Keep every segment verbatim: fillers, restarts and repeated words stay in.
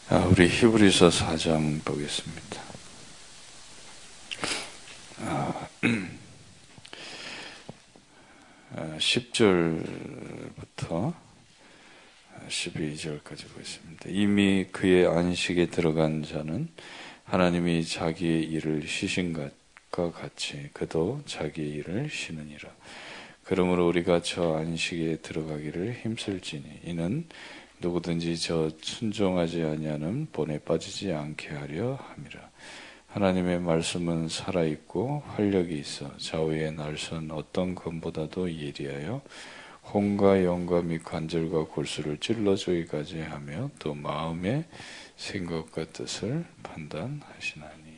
아, 우리 히브리서 사 장 보겠습니다. 아, 십 절부터 십이 절까지 보겠습니다. 이미 그의 안식에 들어간 자는 하나님이 자기의 일을 쉬신 것과 같이 그도 자기의 일을 쉬느니라. 그러므로 우리가 저 안식에 들어가기를 힘쓸지니 이는 누구든지 저 순종하지 아니하는 본에 빠지지 않게 하려 함이라. 하나님의 말씀은 살아있고 활력이 있어 좌우의 날선 어떤 검보다도 예리하여 혼과 영과 및 관절과 골수를 찔러주기까지 하며 또 마음의 생각과 뜻을 판단하시나니.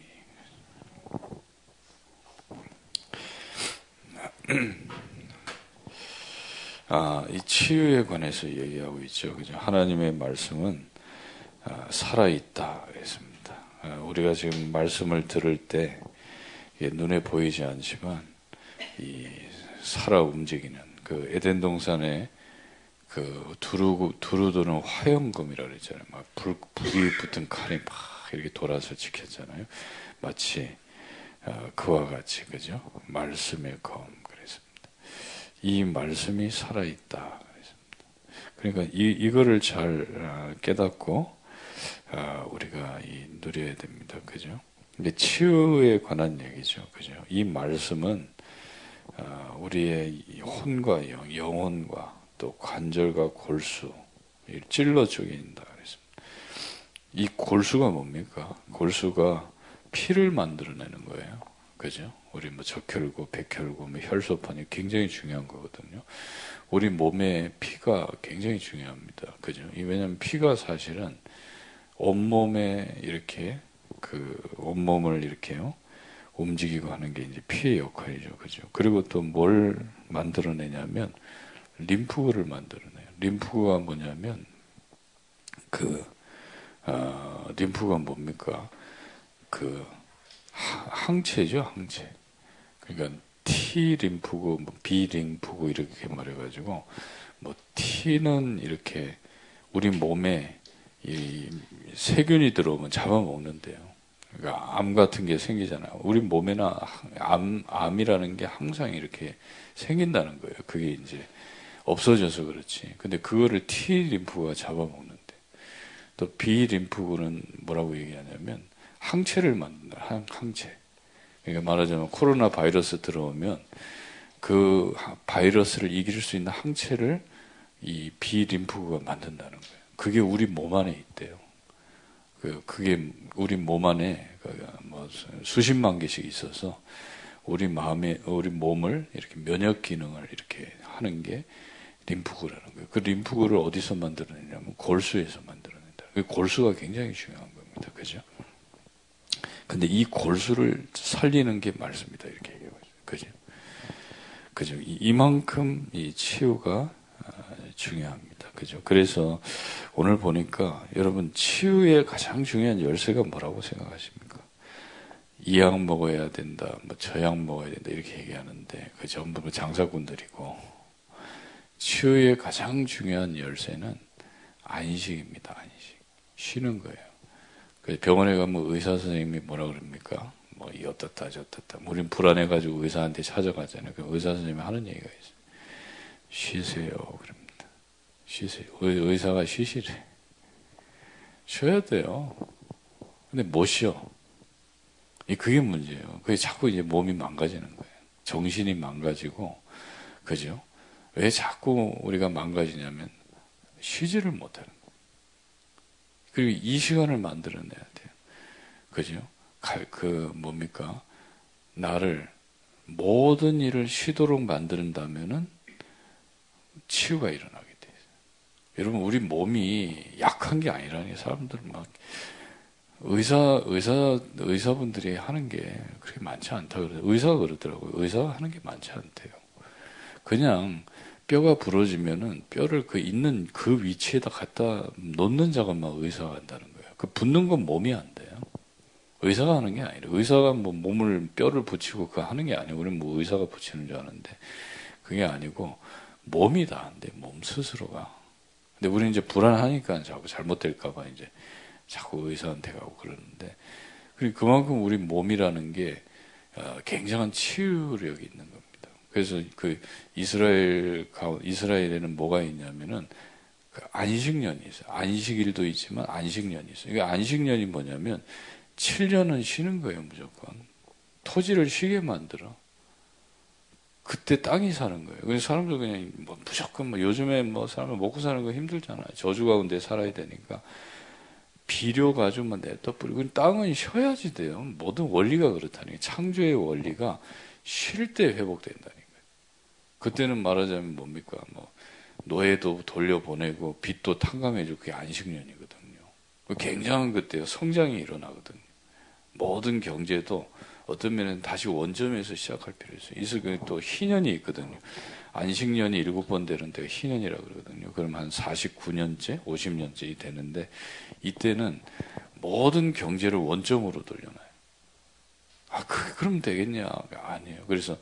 아, 이 치유에 관해서 얘기하고 있죠. 그죠? 하나님의 말씀은 아, 살아있다 했습니다. 아, 우리가 지금 말씀을 들을 때 눈에 보이지 않지만 이 살아 움직이는 그 에덴 동산에 그 두루 두루도는 화염검이라 그랬잖아요. 막 불, 불이 붙은 칼이 막 이렇게 돌아서 지켰잖아요. 마치 아, 그와 같이 그죠? 말씀의 검. 이 말씀이 살아있다. 그러니까 이, 이거를 잘 깨닫고 우리가 이 누려야 됩니다. 그죠? 근데 치유에 관한 얘기죠. 그죠? 이 말씀은 우리의 혼과 영, 영혼과 또 관절과 골수, 찔러 죽인다. 그랬습니다. 이 골수가 뭡니까? 골수가 피를 만들어내는 거예요. 그죠? 우리 뭐 적혈구, 백혈구, 뭐 혈소판이 굉장히 중요한 거거든요. 우리 몸에 피가 굉장히 중요합니다. 그죠? 왜냐하면 피가 사실은 온몸에 이렇게 그 온몸을 이렇게요 움직이고 하는 게 이제 피의 역할이죠. 그죠? 그리고 또 뭘 만들어내냐면 림프구를 만들어내요. 림프구가 뭐냐면 그 어, 림프가 뭡니까? 그 항체죠, 항체. 그러니까 T 림프구, 뭐 B 림프구 이렇게 말해가지고 뭐 T는 이렇게 우리 몸에 이 세균이 들어오면 잡아먹는데요. 그러니까 암 같은 게 생기잖아요. 우리 몸에나 암, 암이라는 게 항상 이렇게 생긴다는 거예요. 그게 이제 없어져서 그렇지. 근데 그거를 T 림프가 잡아먹는데 또 B 림프구는 뭐라고 얘기하냐면 항체를 만든다. 항, 항체. 그러니까 말하자면 코로나 바이러스 들어오면 그 바이러스를 이길 수 있는 항체를 이 B 림프구가 만든다는 거예요. 그게 우리 몸 안에 있대요. 그 그게 우리 몸 안에 뭐 수십만 개씩 있어서 우리 마음에 우리 몸을 이렇게 면역 기능을 이렇게 하는 게 림프구라는 거예요. 그 림프구를 어디서 만들어내냐면 골수에서 만들어낸다. 그 골수가 굉장히 중요한 겁니다. 그죠? 근데 이 골수를 살리는 게 말씀이다. 이렇게 얘기하고 있어요. 그죠? 그죠? 이만큼 이 치유가 중요합니다. 그죠? 그래서 오늘 보니까 여러분 치유의 가장 중요한 열쇠가 뭐라고 생각하십니까? 이 약 먹어야 된다, 뭐 저 약 먹어야 된다, 이렇게 얘기하는데, 그 전부 장사꾼들이고, 치유의 가장 중요한 열쇠는 안식입니다. 안식. 쉬는 거예요. 병원에 가면 의사 선생님이 뭐라 그럽니까? 뭐, 이 어떻다, 저떻다. 우린 불안해가지고 의사한테 찾아가잖아요. 그 의사 선생님이 하는 얘기가 있어요. 쉬세요. 그럽니다. 쉬세요. 의, 의사가 쉬시래. 쉬어야 돼요. 근데 못 쉬어. 그게 문제예요. 그게 자꾸 이제 몸이 망가지는 거예요. 정신이 망가지고, 그죠? 왜 자꾸 우리가 망가지냐면, 쉬지를 못하는 거예요. 그리고 이 시간을 만들어내야 돼요. 그죠? 그, 뭡니까? 나를 모든 일을 쉬도록 만든다면은 치유가 일어나게 돼요. 여러분, 우리 몸이 약한 게 아니라니, 사람들 막, 의사, 의사, 의사분들이 하는 게 그렇게 많지 않다 그래요. 의사가 그러더라고요. 의사가 하는 게 많지 않대요. 그냥 뼈가 부러지면은 뼈를 그 있는 그 위치에다 갖다 놓는 작업만 의사가 한다는 거예요. 그 붙는 건 몸이 안 돼요. 의사가 하는 게 아니라 의사가 뭐 몸을 뼈를 붙이고 그거 하는 게 아니고 우리는 뭐 의사가 붙이는 줄 아는데 그게 아니고 몸이 다 안 돼. 몸 스스로가. 근데 우리는 이제 불안하니까 자꾸 잘못될까봐 이제 자꾸 의사한테 가고 그러는데, 그만큼 우리 몸이라는 게 굉장한 치유력이 있는 겁니다. 그래서 그 이스라엘 이스라엘에는 뭐가 있냐면은 그 안식년이 있어요. 안식일도 있지만 안식년이 있어요. 이게 안식년이 뭐냐면 칠 년은 쉬는 거예요, 무조건. 토지를 쉬게 만들어. 그때 땅이 사는 거예요. 그래서 사람들 그냥 뭐 무조건 뭐 요즘에 뭐 사람을 먹고 사는 거 힘들잖아요. 저주 가운데 살아야 되니까. 비료 가지고만 냅둬 뿌리고 땅은 쉬어야지 돼요. 모든 원리가 그렇다니까. 창조의 원리가 쉴 때 회복된다니까요. 그때는 말하자면 뭡니까? 뭐 노예도 돌려보내고 빚도 탕감해주고 그게 안식년이거든요. 굉장한 그때요. 성장이 일어나거든요. 모든 경제도 어떤 면은 다시 원점에서 시작할 필요 있어요. 있을 또 희년이 있거든요. 안식년이 일곱 번 되는 데가 희년이라고 그러거든요. 그럼 한 사십구 년째, 오십 년째 되는데 이때는 모든 경제를 원점으로 돌려놔요. 아, 그, 그럼 되겠냐? 아니에요. 그래서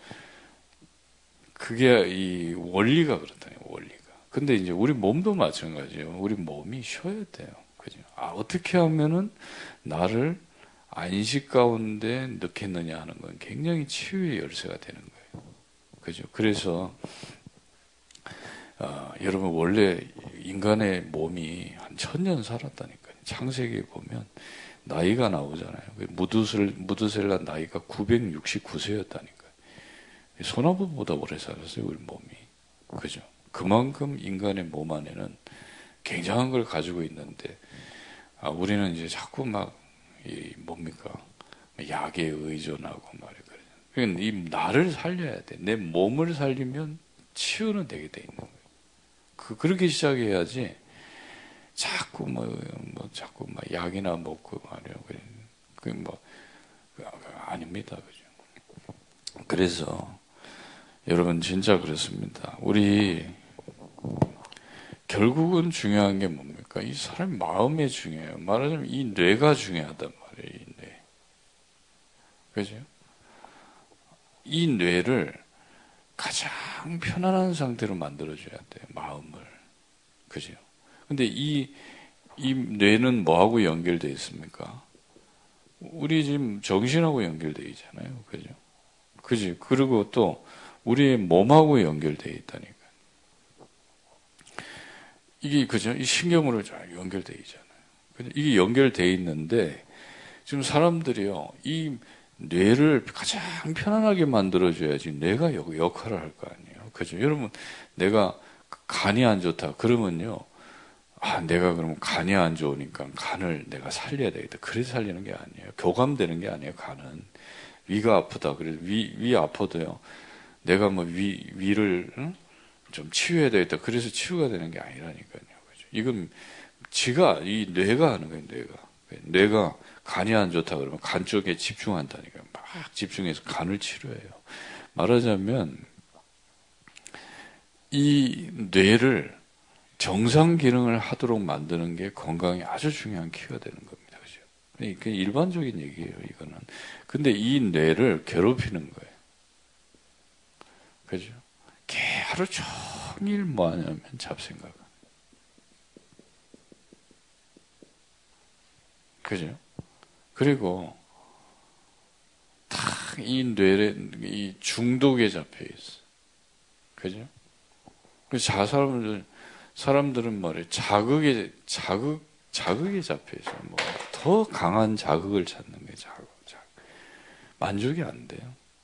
그게 이 원리가 그렇다니요, 원리가. 근데 이제 우리 몸도 마찬가지예요. 우리 몸이 쉬어야 돼요. 그죠? 아, 어떻게 하면은 나를 안식 가운데 넣겠느냐 하는 건 굉장히 치유의 열쇠가 되는 거예요. 그죠? 그래서, 어, 여러분, 원래 인간의 몸이 한 천년 살았다니까요. 창세기에 보면 나이가 나오잖아요. 무두셀, 무두셀라 나이가 구백육십구 세였다니까요. 소나무보다 오래 살았어요, 우리 몸이. 그죠? 그만큼 인간의 몸 안에는 굉장한 걸 가지고 있는데, 아, 우리는 이제 자꾸 막, 이 뭡니까? 약에 의존하고 말이야. 그러니까 이 나를 살려야 돼. 내 몸을 살리면 치유는 되게 돼 있는 거예요. 그, 그렇게 시작해야지, 자꾸 뭐, 뭐, 자꾸 막 약이나 먹고 말이야. 그, 뭐, 아닙니다. 그죠? 그래서, 여러분, 진짜 그렇습니다. 우리, 결국은 중요한 게 뭡니까? 이 사람 마음이 중요해요. 말하자면 이 뇌가 중요하단 말이에요, 이 뇌. 그죠? 이 뇌를 가장 편안한 상태로 만들어줘야 돼요, 마음을. 그죠? 근데 이, 이 뇌는 뭐하고 연결되어 있습니까? 우리 지금 정신하고 연결되어 있잖아요. 그죠? 그지? 그리고 또, 우리의 몸하고 연결되어 있다니까. 이게, 그죠? 이 신경으로 잘 연결되어 있잖아요. 이게 연결되어 있는데, 지금 사람들이요, 이 뇌를 가장 편안하게 만들어줘야지 뇌가 역할을 할 거 아니에요. 그죠? 여러분, 내가 간이 안 좋다. 그러면요, 아, 내가 그러면 간이 안 좋으니까 간을 내가 살려야 되겠다. 그래서 살리는 게 아니에요. 교감되는 게 아니에요, 간은. 위가 아프다. 그래서 위, 위 아파도요, 내가 뭐 위, 위를, 응? 좀 치유해야 되겠다. 그래서 치유가 되는 게 아니라니까요. 그죠? 이건 지가, 이 뇌가 하는 거예요, 뇌가. 뇌가 간이 안 좋다 그러면 간 쪽에 집중한다니까요. 막 집중해서 간을 치료해요. 말하자면, 이 뇌를 정상 기능을 하도록 만드는 게 건강에 아주 중요한 키가 되는 겁니다. 그죠? 그러니까 일반적인 얘기예요, 이거는. 근데 이 뇌를 괴롭히는 거예요. 그죠? 걔 하루 종일 뭐 하냐면 잡생각. 그죠? 그리고 딱 이 뇌에 이 중독에 잡혀 있어. 그죠? 그래서 자 사람들 사람들은 말이에요. 자극에 자극 자극에 잡혀 있어. 뭐 더 강한 자극을 찾는 게 자극, 자극. 만족이 안 돼요.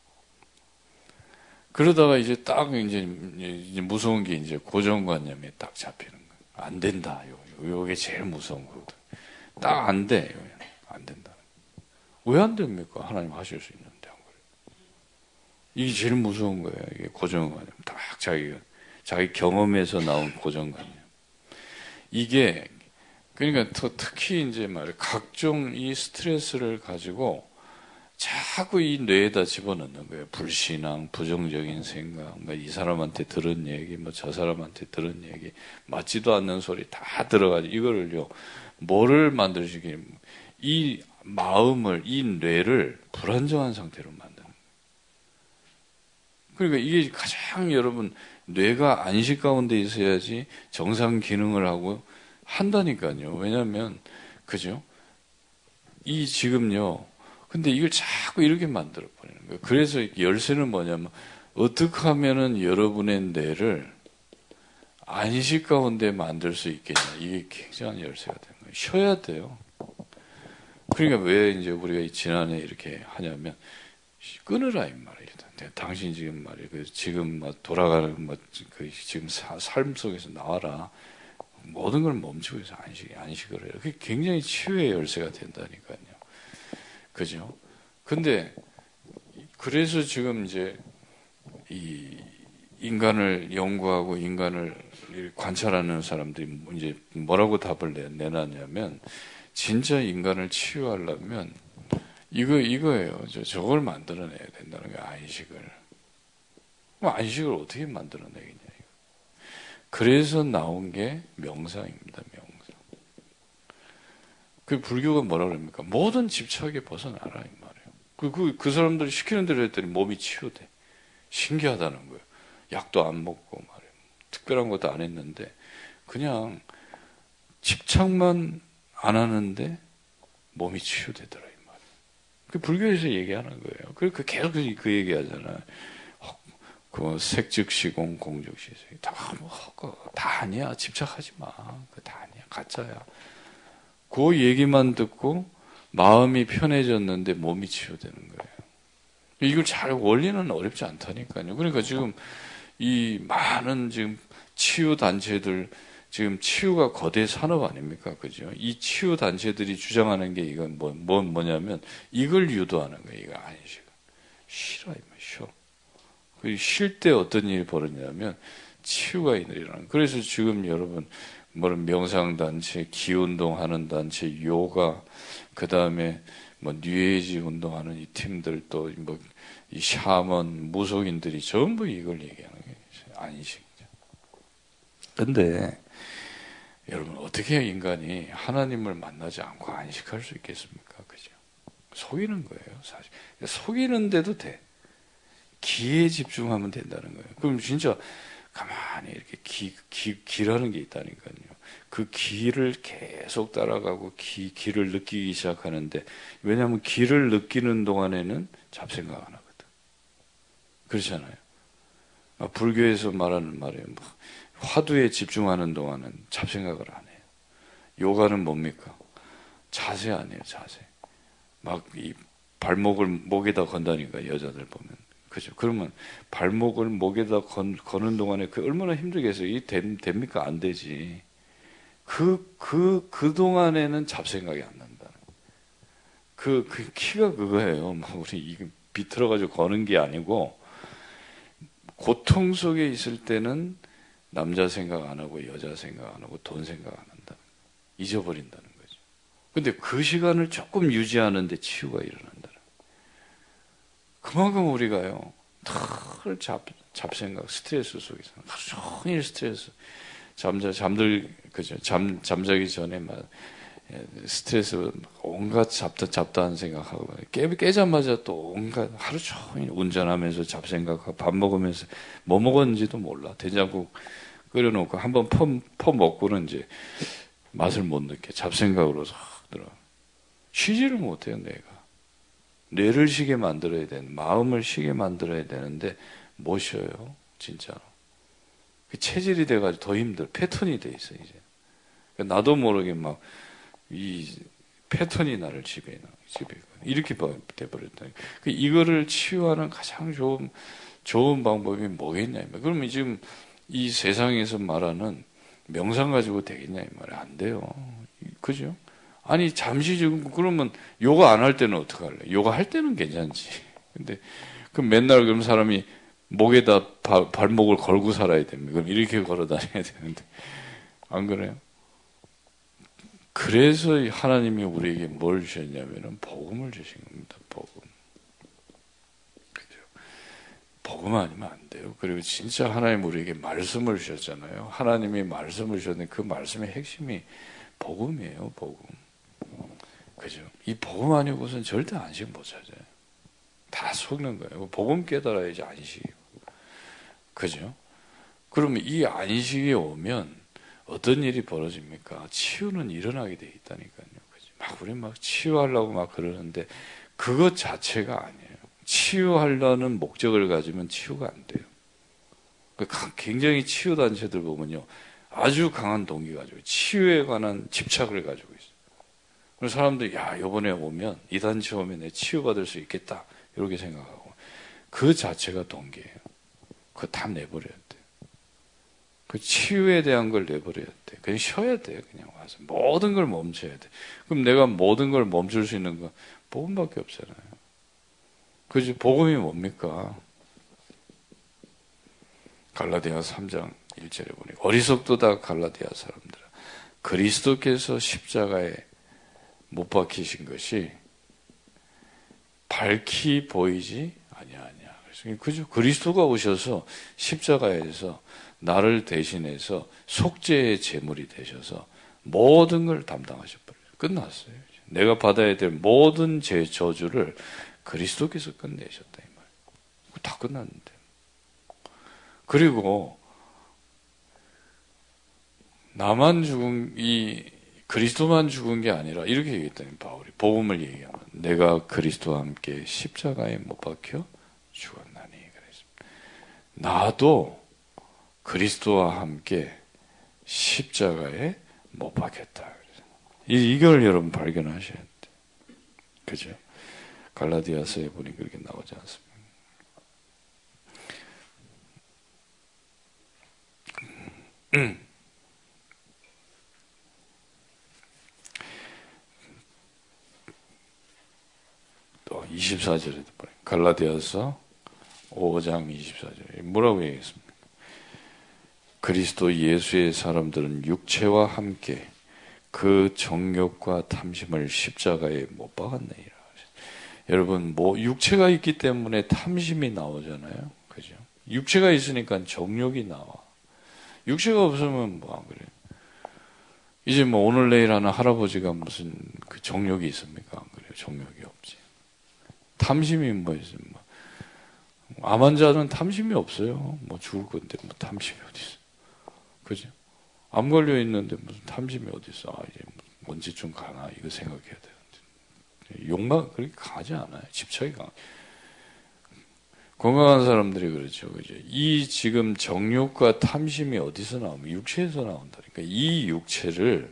그러다가 이제 딱 이제, 이제 무서운 게 이제 고정관념에 딱 잡히는 거예요. 안 된다. 요, 요게 제일 무서운 거거든. 딱 안 돼. 안 된다. 왜 안 됩니까? 하나님 하실 수 있는데. 이게 제일 무서운 거예요. 이게 고정관념. 딱 자기가, 자기 경험에서 나온 고정관념. 이게, 그러니까 특히 이제 말이에요. 각종 이 스트레스를 가지고 자꾸 이 뇌에다 집어넣는 거예요. 불신앙, 부정적인 생각, 뭐 이 사람한테 들은 얘기, 뭐 저 사람한테 들은 얘기, 맞지도 않는 소리 다 들어가지고 이거를요, 뭐를 만들어주기, 이 마음을, 이 뇌를 불안정한 상태로 만드는 거예요. 그러니까 이게 가장 여러분, 뇌가 안식 가운데 있어야지 정상 기능을 하고 한다니까요. 왜냐하면, 그죠? 이 지금요. 근데 이걸 자꾸 이렇게 만들어 버리는 거예요. 그래서 열쇠는 뭐냐면 어떻게 하면은 여러분의 뇌를 안식 가운데 만들 수 있겠냐. 이게 굉장한 열쇠가 되는 거예요. 쉬어야 돼요. 그러니까 왜 이제 우리가 지난해 이렇게 하냐면 끊으라 이 말이에요. 당신 지금 말이에요. 지금 막 돌아가는 뭐 그 지금 사, 삶 속에서 나와라. 모든 걸 멈추고 해서 안식 안식을 해요. 그게 굉장히 치유의 열쇠가 된다니까요. 그죠? 근데 그래서 지금 이제 이 인간을 연구하고 인간을 관찰하는 사람들이 이제 뭐라고 답을 내, 내놨냐면 진짜 인간을 치유하려면 이거 이거예요. 저 저걸 만들어내야 된다는 거예요. 안식을. 그럼 안식을 어떻게 만들어내겠냐? 그래서 나온 게 명상입니다. 명상. 그 불교가 뭐라 그럽니까? 모든 집착에 벗어나라 이 말이에요. 그, 그, 그 사람들이 시키는 대로 했더니 몸이 치유돼. 신기하다는 거예요. 약도 안 먹고 말이에요. 특별한 것도 안 했는데 그냥 집착만 안 하는데 몸이 치유되더라 이 말이에요. 그 불교에서 얘기하는 거예요. 그리고 계속 그 얘기하잖아요. 그 색즉시공 공즉시색 다, 뭐, 다 아니야. 집착하지 마. 그 다 아니야. 가짜야. 그 얘기만 듣고 마음이 편해졌는데 몸이 치유되는 거예요. 이걸 잘 원리는 어렵지 않다니까요. 그러니까 지금 이 많은 지금 치유 단체들 지금 치유가 거대 산업 아닙니까? 그죠? 이 치유 단체들이 주장하는 게 이건 뭐, 뭐 뭐냐면 이걸 유도하는 거예요. 이거 안식. 쉬라 이 말 쉬어. 쉴 때 어떤 일이 벌어지냐면 치유가 일어나는. 그래서 지금 여러분 뭐 명상 단체, 기운동 하는 단체, 요가, 그 다음에 뭐 뉴에이지 운동하는 이 팀들 또 뭐 이 샤먼, 무속인들이 전부 이걸 얘기하는 거예요. 안식이죠. 근데 여러분 어떻게 인간이 하나님을 만나지 않고 안식할 수 있겠습니까? 그죠? 속이는 거예요, 사실. 속이는데도 돼. 기에 집중하면 된다는 거예요. 그럼 진짜 가만히 이렇게 기, 기, 기라는 게 있다니까요. 그 기를 계속 따라가고 기, 기를 느끼기 시작하는데 왜냐하면 기를 느끼는 동안에는 잡생각 안 하거든. 그렇잖아요. 불교에서 말하는 말이에요. 화두에 집중하는 동안은 잡생각을 안 해요. 요가는 뭡니까? 자세 아니에요, 자세. 막 이 발목을 목에다 건다니까 여자들 보면. 그죠? 그러면 발목을 목에다 건, 거는 동안에 그 얼마나 힘들겠어요? 이 됨, 됩니까? 안 되지. 그, 그, 그 동안에는 잡생각이 안 난다. 그, 그 키가 그거예요. 막 우리 이게 비틀어가지고 거는 게 아니고, 고통 속에 있을 때는 남자 생각 안 하고 여자 생각 안 하고 돈 생각 안 한다. 잊어버린다는 거죠. 근데 그 시간을 조금 유지하는데 치유가 일어난다. 그만큼 우리가요, 털 잡, 잡생각, 스트레스 속에서 하루 종일 스트레스, 잠자, 잠들, 그죠. 잠, 잠자기 전에 막, 스트레스, 온갖 잡다, 잡다한 생각하고, 깨, 깨자마자 또 온갖, 하루 종일 운전하면서 잡생각하고, 밥 먹으면서 뭐 먹었는지도 몰라. 된장국 끓여놓고, 한번 퍼, 퍼 먹고는 이제 맛을 못 느껴. 잡생각으로 싹 들어. 쉬지를 못해요, 내가. 뇌를 쉬게 만들어야 되는, 마음을 쉬게 만들어야 되는데 못 쉬어요, 진짜로. 체질이 돼가지고 더 힘들어. 패턴이 돼 있어 이제. 나도 모르게 막 이 패턴이 나를 지배해, 지배. 이렇게 돼버렸다. 이거를 치유하는 가장 좋은 좋은 방법이 뭐겠냐? 그러면 지금 이 세상에서 말하는 명상 가지고 되겠냐 이 말이 안 돼요. 그죠? 아니 잠시 지금 그러면 요가 안 할 때는 어떻게 할래? 요가 할 때는 괜찮지. 근데 그럼 맨날 그럼 사람이 목에다 바, 발목을 걸고 살아야 됩니다. 그럼 이렇게 걸어 다녀야 되는데 안 그래요? 그래서 하나님이 우리에게 뭘 주셨냐면은 복음을 주신 겁니다. 복음. 그죠? 복음 아니면 안 돼요. 그리고 진짜 하나님 우리에게 말씀을 주셨잖아요. 하나님이 말씀을 주셨는데 그 말씀의 핵심이 복음이에요. 복음. 그죠? 이 복음 아니고선 절대 안식 못 찾아요. 다 속는 거예요. 복음 깨달아야지 안식이고. 그죠? 그러면 이 안식이 오면 어떤 일이 벌어집니까? 치유는 일어나게 돼 있다니까요. 그죠? 막 우리 막 치유하려고 막 그러는데 그것 자체가 아니에요. 치유하려는 목적을 가지면 치유가 안 돼요. 굉장히 치유 단체들 보면요, 아주 강한 동기 가지고 치유에 관한 집착을 가지고 있어요. 그래서 사람들이 야, 이번에 오면 이 단체 오면 내 치유받을 수 있겠다 이렇게 생각하고 그 자체가 동기예요. 그거 다 내버려야 돼. 그 치유에 대한 걸 내버려야 돼. 그냥 쉬어야 돼. 그냥 와서 모든 걸 멈춰야 돼. 그럼 내가 모든 걸 멈출 수 있는 건 복음밖에 없잖아요. 그지? 복음이 뭡니까? 갈라디아 삼 장 일 절에 보니 어리석도다 갈라디아 사람들아, 그리스도께서 십자가에 못 박히신 것이 밝히 보이지 아니하냐. 그래서 그죠? 그리스도가 오셔서 십자가에서 나를 대신해서 속죄의 제물이 되셔서 모든 걸 담당하셔버려요. 끝났어요. 내가 받아야 될 모든 제 저주를 그리스도께서 끝내셨다 이 말. 다 끝났는데. 그리고 나만 죽은, 이 그리스도만 죽은 게 아니라 이렇게 얘기했다니, 바울이 복음을 얘기하면 내가 그리스도와 함께 십자가에 못 박혀 죽었나니 그랬습니다. 나도 그리스도와 함께 십자가에 못 박혔다. 이걸 여러분 발견하셔야 돼. 그죠? 갈라디아서에 보니 그렇게 나오지 않습니까? 또 이십사 절에도 보니 갈라디아서 오 장 이십사 절에 뭐라고 얘기했습니까? 그리스도 예수의 사람들은 육체와 함께 그 정욕과 탐심을 십자가에 못 박았느니라. 여러분, 뭐 육체가 있기 때문에 탐심이 나오잖아요. 그죠? 육체가 있으니까 정욕이 나와. 육체가 없으면 뭐 안 그래요? 이제 뭐 오늘 내일 하는 할아버지가 무슨 그 정욕이 있습니까? 안 그래요? 정욕이 없지. 탐심이 뭐 있어요? 뭐. 암 환자는 탐심이 없어요. 뭐 죽을 건데 뭐 탐심이 어디 있어? 그죠? 암 걸려 있는데 무슨 탐심이 어디 있어? 아, 이제 언제쯤 가나 이거 생각해야 되는데. 욕망 그렇게 강하지 않아요. 집착이 강. 건강한 사람들이 그렇죠. 그죠? 이 지금 정욕과 탐심이 어디서 나오면 육체에서 나온다니까. 이 육체를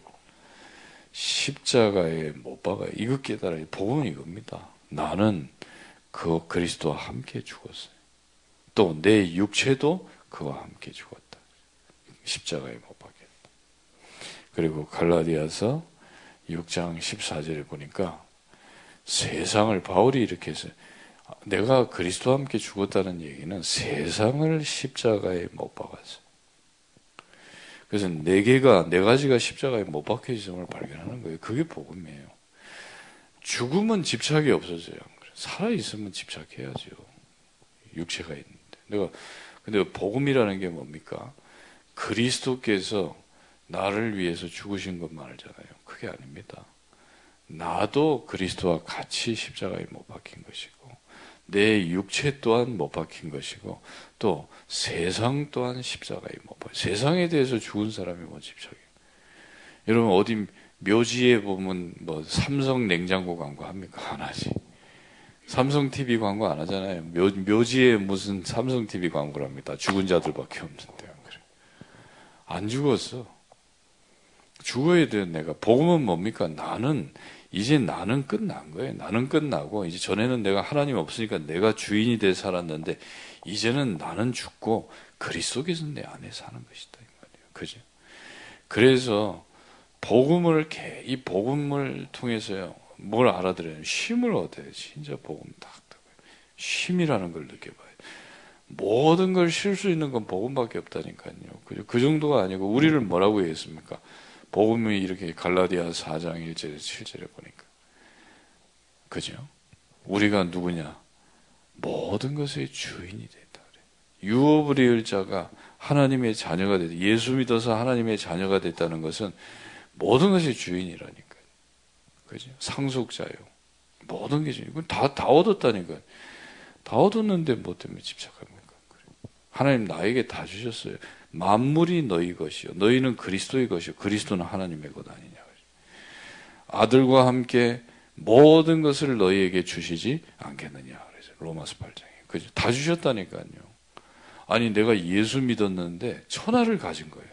십자가에 못 박아요. 이거 깨달아요. 복음은 이겁니다. 나는 그 그리스도와 함께 죽었어요. 또 내 육체도 그와 함께 죽었다. 십자가에 못 박혔다. 그리고 갈라디아서 육 장 십사 절에 보니까 세상을, 바울이 이렇게 해서 내가 그리스도와 함께 죽었다는 얘기는 세상을 십자가에 못 박았어요. 그래서 네 개가, 네 가지가 십자가에 못 박혀 있음을 발견하는 거예요. 그게 복음이에요. 죽으면 집착이 없어져요. 살아있으면 집착해야죠. 육체가 있는데. 내가, 근데 복음이라는 게 뭡니까? 그리스도께서 나를 위해서 죽으신 것만 알잖아요. 그게 아닙니다. 나도 그리스도와 같이 십자가에 못 박힌 것이고, 내 육체 또한 못 박힌 것이고, 또 세상 또한 십자가에 못 박힌. 세상에 대해서 죽은 사람이 뭐 집착이에요. 여러분 어디 묘지에 보면 뭐 삼성 냉장고 광고 합니까? 안 하지. 삼성 티비 광고 안 하잖아요. 묘, 묘지에 무슨 삼성 티비 광고를 합니다. 죽은 자들밖에 없는데. 그래. 안 죽었어. 죽어야 돼. 내가. 복음은 뭡니까? 나는 이제 나는 끝난 거예요. 나는 끝나고 이제 전에는 내가 하나님 없으니까 내가 주인이 돼 살았는데 이제는 나는 죽고 그리스도께서 내 안에 사는 것이다 이 말이에요. 그죠? 그래서 복음을 이 복음을 통해서요. 뭘 알아들어요? 쉼을 얻어요. 진짜 복음 딱 쉼이라는 걸 느껴봐요. 모든 걸 쉴 수 있는 건 복음밖에 없다니까요. 그죠? 그 정도가 아니고 우리를 뭐라고 얘기했습니까? 복음이 이렇게 갈라디아 사 장 일 절에서 칠 절에 보니까. 그죠? 우리가 누구냐? 모든 것의 주인이 됐다. 유업을 이을 자가 하나님의 자녀가 됐다. 예수 믿어서 하나님의 자녀가 됐다는 것은 모든 것의 주인이라니까요. 그죠? 상속자요. 모든 게 주인. 이건 다, 다 얻었다니까요. 다 얻었는데 뭐 때문에 집착합니까? 하나님 나에게 다 주셨어요. 만물이 너희 것이요. 너희는 그리스도의 것이요. 그리스도는 하나님의 것 아니냐. 아들과 함께 모든 것을 너희에게 주시지 않겠느냐. 그래서 로마서 팔 장에. 그죠? 다 주셨다니까요. 아니, 내가 예수 믿었는데 천하를 가진 거예요.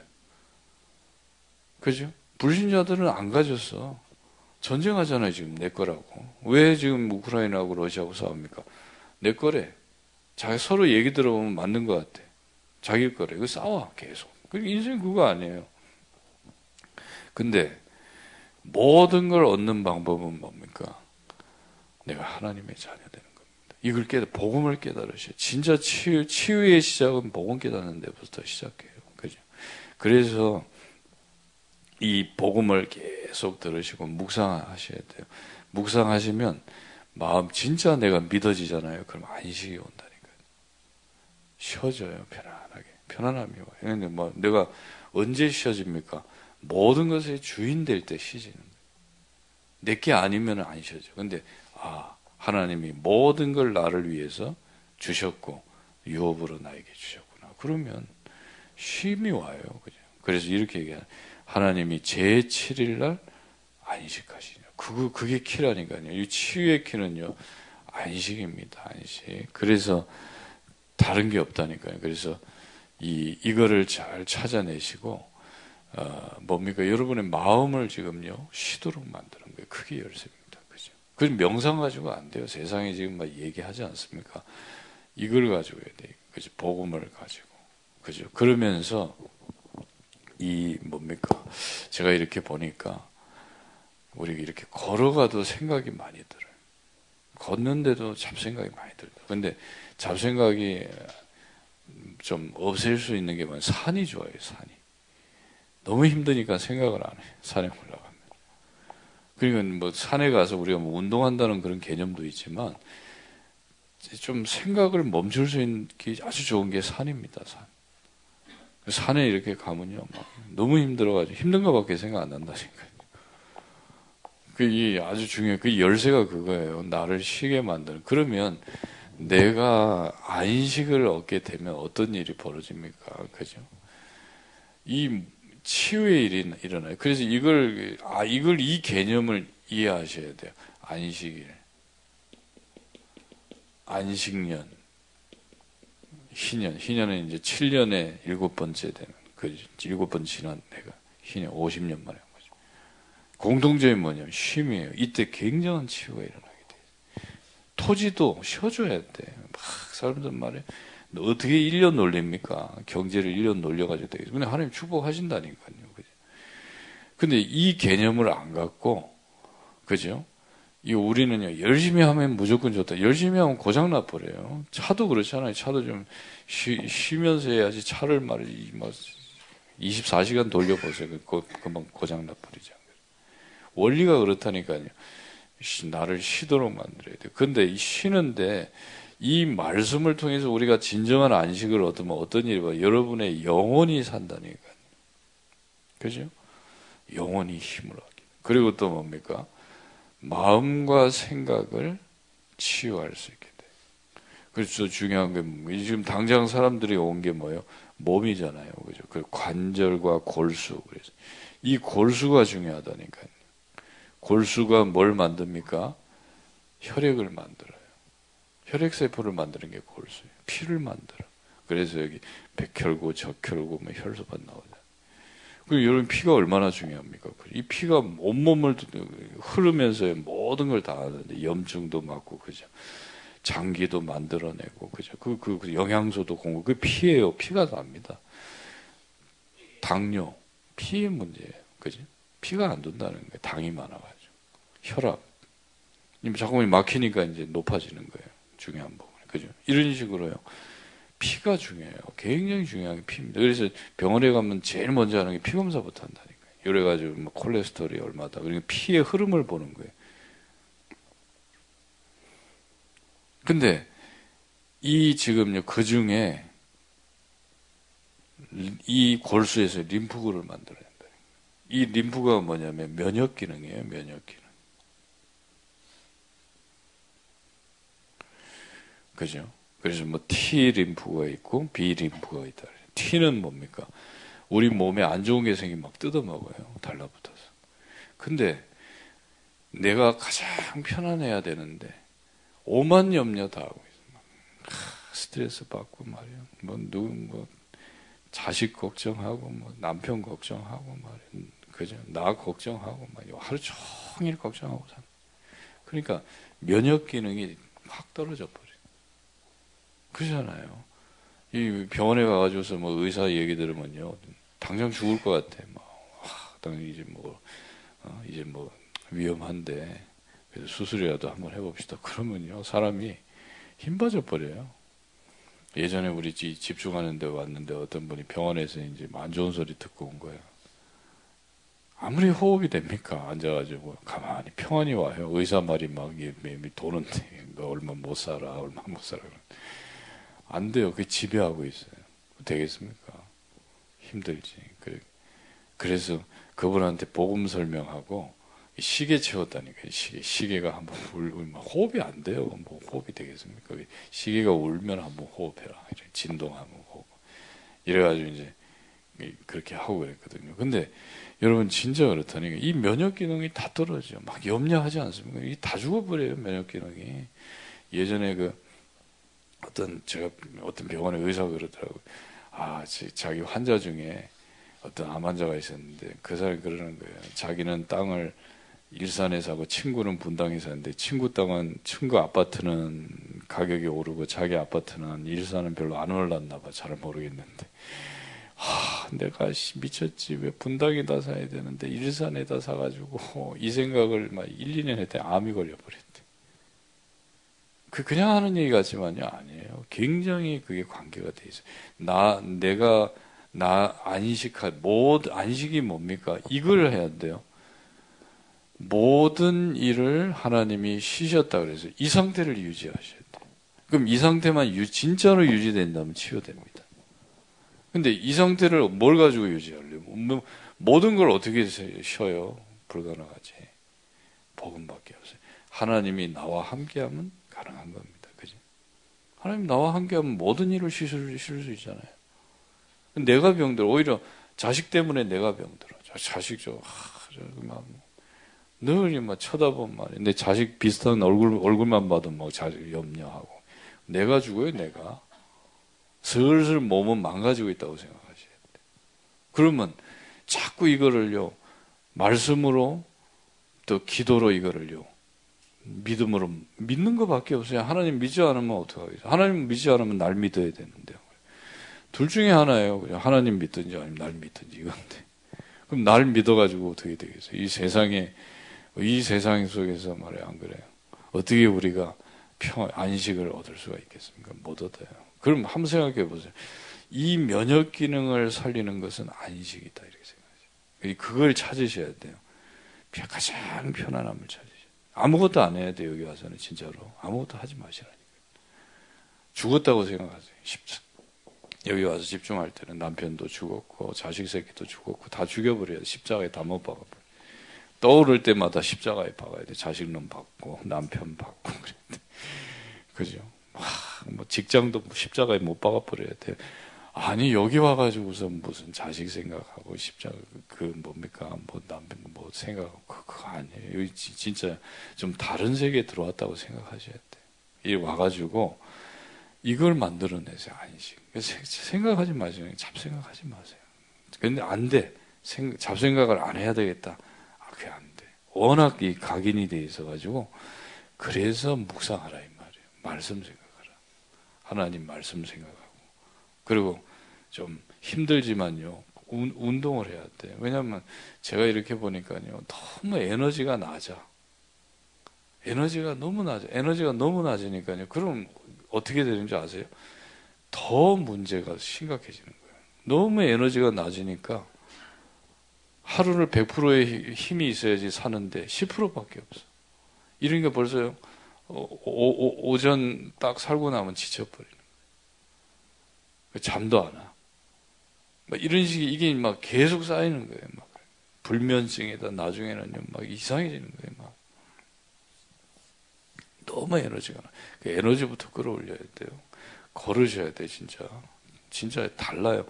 그죠? 불신자들은 안 가졌어. 전쟁하잖아요, 지금 내 거라고. 왜 지금 우크라이나하고 러시아하고 싸웁니까? 내 거래. 자기 서로 얘기 들어보면 맞는 것 같아. 자기 거래. 그 싸워, 계속. 인생 그거 아니에요. 근데 모든 걸 얻는 방법은 뭡니까? 내가 하나님의 자녀 되는 겁니다. 이걸 깨달, 복음을 깨달으셔. 진짜 치유, 치유의 시작은 복음 깨닫는 데부터 시작해요. 그죠? 그래서 이 복음을 계속 들으시고 묵상하셔야 돼요. 묵상하시면 마음 진짜 내가 믿어지잖아요. 그럼 안식이 온다니까요. 쉬어져요. 편안하게. 편안함이 와요. 근데 뭐 내가 언제 쉬어집니까? 모든 것의 주인 될 때 쉬지는 거예요. 내게 아니면 안 쉬어져. 근데 아, 하나님이 모든 걸 나를 위해서 주셨고 유업으로 나에게 주셨구나. 그러면 쉼이 와요. 그죠? 그래서 이렇게 얘기하는 하나님이 제칠 일 날 안식하시냐. 그거, 그게 키라니까요. 이 치유의 키는요, 안식입니다. 안식. 그래서 다른 게 없다니까요. 그래서 이, 이거를 잘 찾아내시고, 어, 뭡니까? 여러분의 마음을 지금요, 쉬도록 만드는 거예요. 그게 열쇠입니다. 그죠? 그 명상 가지고 안 돼요. 세상에 지금 막 얘기하지 않습니까? 이걸 가지고 해야 돼요. 그죠? 복음을 가지고. 그죠? 그러면서, 이 뭡니까? 제가 이렇게 보니까 우리 이렇게 걸어가도 생각이 많이 들어요. 걷는데도 잡생각이 많이 들어요. 근데 잡생각이 좀 없앨 수 있는 게 뭐냐? 산이 좋아요. 산이. 너무 힘드니까 생각을 안 해요. 산에 올라가면. 그러니까 뭐 산에 가서 우리가 뭐 운동한다는 그런 개념도 있지만 좀 생각을 멈출 수 있는 게 아주 좋은 게 산입니다. 산. 산에 이렇게 가면요, 막 너무 힘들어가지고 힘든 거밖에 생각 안 난다니까요. 그게 아주 중요해요. 그 열쇠가 그거예요. 나를 쉬게 만드는. 그러면 내가 안식을 얻게 되면 어떤 일이 벌어집니까? 그죠? 이 치유의 일이 일어나요. 그래서 이걸 아 이걸 이 개념을 이해하셔야 돼요. 안식일, 안식년. 희년, 희년은 이제 칠 년에 일곱 번째 되는, 그, 일곱 번 지난 내가, 희년, 오십 년 만에 한 거죠. 공통점이 뭐냐면, 쉼이에요. 이때 굉장한 치유가 일어나게 돼요. 토지도 쉬어줘야 돼. 막, 사람들 말에, 너 어떻게 일 년 놀립니까? 경제를 일 년 놀려가지고 되겠어. 근데 하나님 축복하신다니까요. 그죠? 근데 이 개념을 안 갖고, 그죠? 이 우리는요, 열심히 하면 무조건 좋다. 열심히 하면 고장 나버려요. 차도 그렇잖아요. 차도 좀 쉬, 쉬면서 해야지 차를 말이지, 뭐, 이십사 시간 돌려보세요. 그, 금방 고장 나버리죠. 원리가 그렇다니까요. 나를 쉬도록 만들어야 돼요. 근데 이 쉬는데, 이 말씀을 통해서 우리가 진정한 안식을 얻으면 어떤 일이 봐. 여러분의 영혼이 산다니까요. 그죠? 영혼이 힘을 얻게. 그리고 또 뭡니까? 마음과 생각을 치유할 수 있게 돼. 그래서 중요한 게 지금 당장 사람들이 온 게 뭐예요? 몸이잖아요, 그죠? 그 관절과 골수. 그래서 이 골수가 중요하다니까요. 골수가 뭘 만듭니까? 혈액을 만들어요. 혈액 세포를 만드는 게 골수예요. 피를 만들어. 그래서 여기 백혈구, 적혈구, 뭐 혈소판 나오잖아요. 그리고 여러분 피가 얼마나 중요합니까? 이 피가 온몸을 흐르면서 모든 걸 다 하는데 염증도 막고 그죠? 장기도 만들어내고 그죠? 그, 그, 그 영양소도 공급. 그 피예요. 피가 납니다. 당뇨 피의 문제예요. 그죠? 피가 안 돈다는 거예요. 당이 많아가지고 혈압. 자꾸 막히니까 이제 높아지는 거예요. 중요한 부분. 그죠? 이런 식으로요. 피가 중요해요. 굉장히 중요한 게 피입니다. 그래서 병원에 가면 제일 먼저 하는 게 피 검사부터 한다니까요. 이래가지고 뭐 콜레스테롤이 얼마다. 그러니까 피의 흐름을 보는 거예요. 근데 이 지금요 그 중에 이 골수에서 림프구를 만들어야 된다. 이 림프가 뭐냐면 면역 기능이에요. 면역 기능. 그죠? 그래서 뭐 T 림프가 있고 B 림프가 있다. T는 뭡니까? 우리 몸에 안 좋은 게 생기면 막 뜯어먹어요. 달라붙어서. 근데 내가 가장 편안해야 되는데 오만 염려 다 하고 있어. 스트레스 받고 말이야. 뭐 누구 뭐 자식 걱정하고 뭐 남편 걱정하고 말이야. 그죠? 나 걱정하고 말이야. 하루 종일 걱정하고 사. 그러니까 면역 기능이 확 떨어져 버려. 그러잖아요. 이 병원에 가가지고서 뭐 의사 얘기 들으면요, 당장 죽을 것 같아. 막, 아, 당장 이제 뭐, 어, 이제 뭐 위험한데 그래서 수술이라도 한번 해봅시다. 그러면요, 사람이 힘 빠져 버려요. 예전에 우리 집 집중하는데 왔는데 어떤 분이 병원에서 이제 안 좋은 소리 듣고 온 거예요. 아무리 호흡이 됩니까? 앉아가지고 가만히 평안히 와요. 의사 말이 막 도는데 얼마 못 살아, 얼마 못 살아. 안 돼요. 그게 지배하고 있어요. 되겠습니까? 힘들지. 그래서 그분한테 복음 설명하고 시계 채웠다니까. 시계, 시계가 한번 울면 호흡이 안 돼요. 뭐 호흡이 되겠습니까? 시계가 울면 한번 호흡해라. 진동하면 호흡. 이래가지고 이제 그렇게 하고 그랬거든요. 근데 여러분 진짜 그렇다니까. 이 면역 기능이 다 떨어져. 막 염려하지 않습니까? 이게 다 죽어버려요. 면역 기능이. 예전에 그 어떤 제가 어떤 병원의 의사가 그러더라고요. 아, 자기 환자 중에 어떤 암 환자가 있었는데 그 사람이 그러는 거예요. 자기는 땅을 일산에 사고 친구는 분당에 사는데 친구 땅은 친구 아파트는 가격이 오르고 자기 아파트는 일산은 별로 안 올랐나 봐. 잘 모르겠는데. 하, 내가 미쳤지. 왜 분당에다 사야 되는데 일산에다 사가지고 이 생각을 막 일, 이 년 했더니 암이 걸려버렸대. 그 그냥 하는 얘기 같지만요, 아니에요. 굉장히 그게 관계가 돼 있어요. 나 내가 나 안식할 모든 안식이 뭡니까? 이걸 해야 돼요. 모든 일을 하나님이 쉬셨다 그래서 이 상태를 유지하셔야 돼요. 그럼 이 상태만 유, 진짜로 유지된다면 치유됩니다. 근데 이 상태를 뭘 가지고 유지하려면 모든 걸 어떻게 쉬어요? 불가능하지. 복음밖에 없어요. 하나님이 나와 함께하면 가능한 겁니다. 그죠? 하나님 나와 함께하면 모든 일을 쉬실 수 있잖아요. 내가 병들어. 오히려 자식 때문에 내가 병들어. 자식 저, 하, 저, 막, 늘 막 쳐다보면 말이야. 내 자식 비슷한 얼굴, 얼굴만 봐도 막 자식 염려하고. 내가 죽어요, 내가. 슬슬 몸은 망가지고 있다고 생각하셔야 돼. 그러면 자꾸 이거를요, 말씀으로 또 기도로 이거를요, 믿음으로 믿는 것밖에 없어요. 하나님 믿지 않으면 어떡하겠어요? 하나님 믿지 않으면 날 믿어야 되는데요. 둘 중에 하나예요. 그냥 하나님 믿든지 아니면 날 믿든지 이건데. 그럼 날 믿어가지고 어떻게 되겠어요? 이 세상에 이 세상 속에서 말이야 안 그래요? 어떻게 우리가 평 안식을 얻을 수가 있겠습니까? 못 얻어요. 그럼 한번 생각해 보세요. 이 면역 기능을 살리는 것은 안식이다 이렇게 생각하세요. 그걸 찾으셔야 돼요. 가장 편안함을 찾으셔야 돼요. 아무것도 안 해야 돼요. 여기 와서는 진짜로 아무것도 하지 마시라니까요. 죽었다고 생각하세요. 십자. 여기 와서 집중할 때는 남편도 죽었고 자식 새끼도 죽었고 다 죽여버려야 돼. 십자가에 다 못 박아버려. 떠오를 때마다 십자가에 박아야 돼. 자식놈 박고 남편 박고 그랬대. 그죠? 와, 뭐 직장도 십자가에 못 박아버려야 돼. 아니 여기 와가지고서 무슨 자식 생각하고 십자가 그 뭡니까 뭐 남편 뭐 생각하고 그거 아니에요. 여기 진짜 좀 다른 세계에 들어왔다고 생각하셔야 돼. 이 와가지고 이걸 만들어내세요. 안식. 생각하지 마세요. 잡생각하지 마세요. 근데 안 돼. 생, 잡생각을 안 해야 되겠다. 아, 그게 안 돼. 워낙 이 각인이 돼 있어가지고 그래서 묵상하라 이 말이에요. 말씀 생각하라. 하나님 말씀 생각하고 그리고 좀 힘들지만요. 운, 운동을 해야 돼. 왜냐하면 제가 이렇게 보니까요. 너무 에너지가 낮아. 에너지가 너무 낮아. 에너지가 너무 낮으니까요. 그럼 어떻게 되는지 아세요? 더 문제가 심각해지는 거예요. 너무 에너지가 낮으니까 하루를 백 퍼센트의 힘이 있어야지 사는데 십 퍼센트밖에 없어. 이러니까 벌써요. 오, 오, 오전 딱 살고 나면 지쳐버리는 거예요. 잠도 안 와. 막 이런 식이 이게 막 계속 쌓이는 거예요. 막 불면증에다 나중에는요 막 이상해지는 거예요. 막 너무 에너지가 나. 그 에너지부터 끌어올려야 돼요. 걸으셔야 돼 진짜. 진짜 달라요.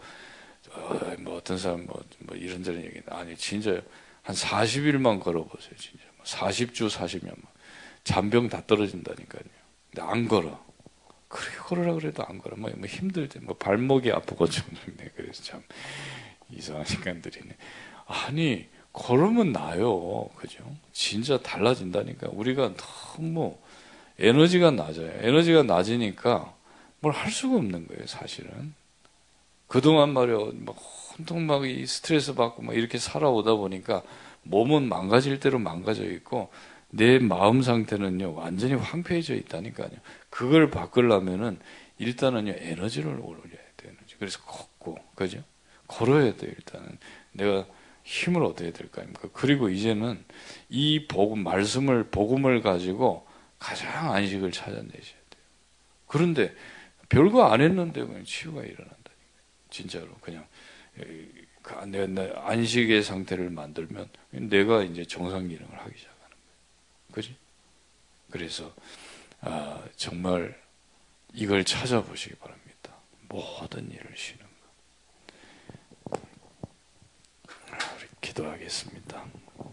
어, 뭐 어떤 사람 뭐, 뭐 이런저런 얘기는 아니 진짜요. 한 사십 일만 걸어보세요 진짜. 사십 주, 사십 년 잔병 다 떨어진다니까요. 근데 안 걸어. 그래 걸으라 그래도 안 걸어. 뭐, 뭐 힘들대. 뭐 발목이 아프고 죽는데. 그래서 참 이상한 인간들이네. 아니 걸으면 나요. 그죠? 진짜 달라진다니까. 우리가 너무 에너지가 낮아요. 에너지가 낮으니까 뭘 할 수가 없는 거예요, 사실은. 그동안 말이야, 막 온통 막 이 스트레스 받고 막 이렇게 살아오다 보니까 몸은 망가질 대로 망가져 있고 내 마음 상태는요 완전히 황폐해져 있다니까요. 그걸 바꾸려면은 일단은요 에너지를 올려야 돼요. 에너지. 그래서 걷고, 그죠? 걸어야 돼요. 일단은 내가 힘을 얻어야 될 거 아닙니까? 그리고 이제는 이 복음 말씀을 복음을 가지고 가장 안식을 찾아내셔야 돼요. 그런데 별거 안 했는데 그냥 치유가 일어난다니까. 진짜로 그냥 내가 안식의 상태를 만들면 내가 이제 정상 기능을 하기 시작하는 거예요. 그지? 그래서 아, 정말 이걸 찾아보시기 바랍니다. 모든 일을 쉬는 거. 우리 기도하겠습니다.